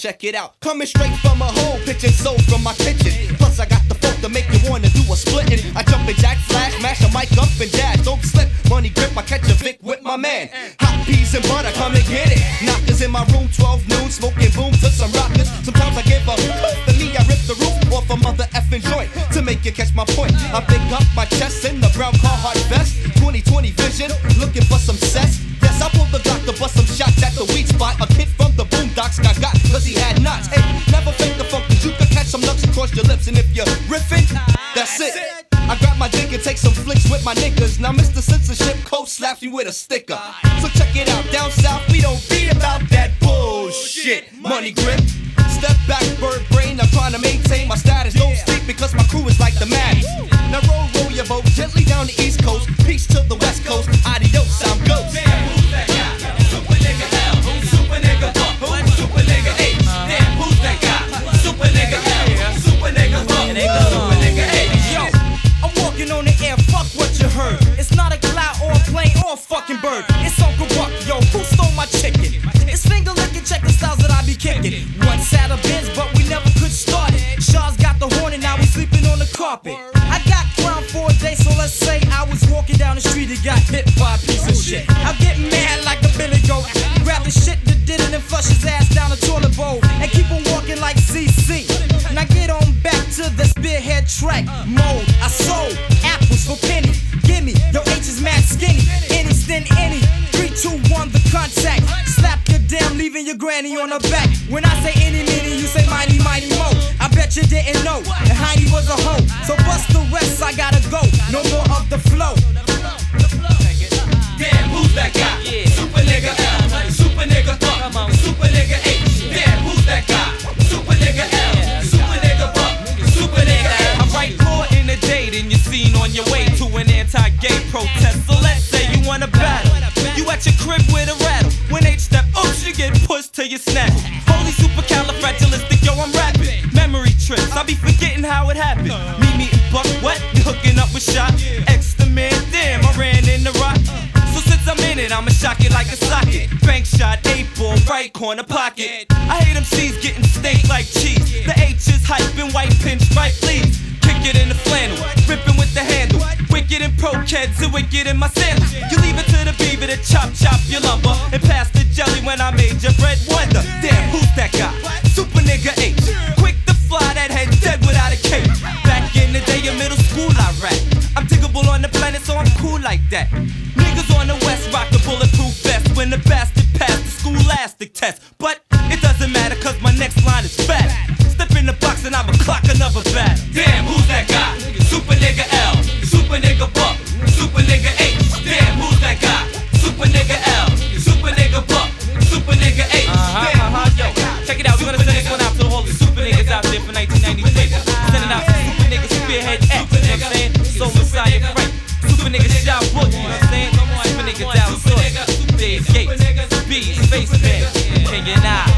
check it out. Coming straight from a hole, pitching soul from my kitchen. Plus I got the folk to make you wanna do a splitting. I jump and jack, flash, mash a mic up and dash. Don't slip, money grip, I catch a Vic with my man. Hot peas and butter, come and get it. Knockers in my room, 12 noon, smoking boom to some rockers. Sometimes I give a poof to me, I rip the roof off a mother effing joint. To make you catch my point, I pick up my chest in the brown Carhartt vest. 20/20 vision, looking for some cess. Yes, I pulled the Glock to bust some shots at the weak spot. A kid from the boondocks got cause he had knots. Hey, never fake the funk, cause you can catch some nuts across your lips. And if you're riffing, that's it. I grab my dick and take some flicks with my niggas. Now Mr. Censorship Coach slaps me with a sticker. So check it out, down south we don't be about that bullshit. Money grip, step back, bird brain. I'm trying to maintain my status. Don't sleep because my crew is like the Maddie. Now roll your boat gently down the East Coast. Peace to the West Coast. Adios, I'm Ghost. Damn, who's that guy? Super nigga L, super nigga Buck, super nigga H. Damn, who's that guy? Super nigga L, super nigga Buck, super nigga H. Yo, I'm walking on the air, fuck what you heard. It's not a cloud or a plane or a fucking bird. It's Uncle Buck, yo, who stole my chicken? It's finger licking, check the styles that I be kicking. Once had a Benz, but we never could start it. Shaw's got the horn and now we sleeping on the carpet. I got crowned for a day, so let's say I was walking down the street and got hit by a piece of shit. I'll get mad like a billy goat, grab the shit that did it and flush his ass down the toilet bowl, and keep on walking like CC. Now get on back to the spearhead track mode. I sold apples for penny. Gimme, your H is mad skinny. Any, stand any. 3, 2, 1, the contact. Slap your damn, leaving your granny on her back. When I say any, meaning you say mighty, mighty mo. I bet you didn't know that Heidi was a hoe. So bust the rest, I gotta go. No more of the flow. Damn, who's that guy? Super nigga L, super nigga Buck, super nigga H. Damn, who's that guy? Super nigga L, super nigga Buck, super nigga H. I write more in a day than you're seen on your way to an anti-gay protest. So let's say you wanna battle. You at your crib with a rattle. When H step, oops, you get pushed till you snap. Holy supercalifragilistic, yo, I'm rapping. Memory trips, I be forgetting how it happened. Me meeting Buck, what? You hooking up with Shot? X the man, damn, I ran in the rock. So since I'm in it, I'ma shock it like a socket. Bank shot, 8-ball, right corner pocket. I hate MCs getting steak like cheese. The H is hyping, white pinstripe, please. Kick it in the flannel, ripping with the handle. Wicked in pro kids and wicked in my sandals. You leave it to the beaver to chop your lumber and pass the jelly when I made your bread wonder. Damn, who's that guy? Super nigga H. Quick to fly that head dead without a cape. Back in the day in middle school I rap. I'm diggable on the planet so I'm cool like that. Niggas on the west rock the bulletproof vest when the bastard passed the scholastic test. But it doesn't matter cause my next line is fat. Step in the box and I'ma clock another bat. Damn, who's that guy? Super nigga L, super nigga Buck, super nigga H. Damn, who's that guy? Super nigga L, super nigga Buck, super nigga H. Yo, check it out, we're gonna send this one out to all the super niggas out there for 1996. Send it out to super niggas Spearhead X, you know what I'm saying? Soul Messiah Frank, super niggas Shot Book, you know what I'm saying? Super niggas Down Source, Dave Gates, B, Spaceman, King and I.